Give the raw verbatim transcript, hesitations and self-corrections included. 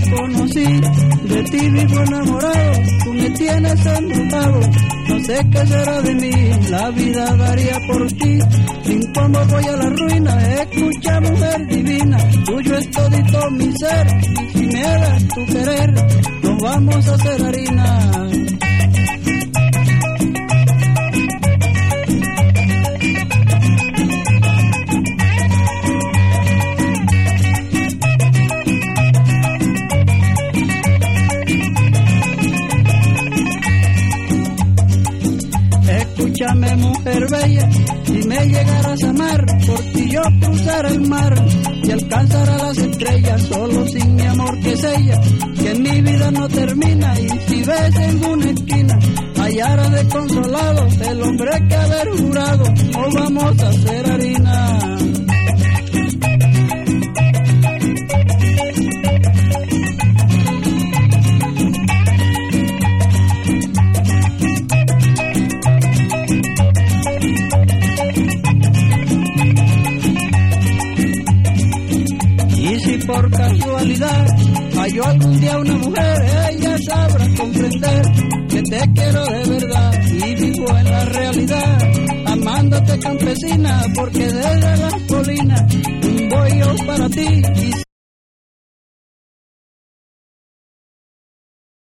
te conocí, de ti vivo enamorado, tú me tienes embrujado, no sé qué será de mí, la vida daría por ti, sin cómo voy a la ruina, escucha mujer divina, tuyo es todito mi ser, y si me das tu querer, nos vamos a hacer harina. Escúchame mujer bella, si me llegaras a amar, por ti yo cruzaré el mar y alcanzaré las estrellas, solo sin mi amor que es ella, que en mi vida no termina, y si ves en una esquina, hallará de consolado el hombre que haber jurado, o vamos a hacer harina. Por casualidad halló algún día una mujer, ella sabrá comprender que te quiero de verdad y vivo en la realidad, amándote campesina, porque desde las colinas voy yo para ti. Y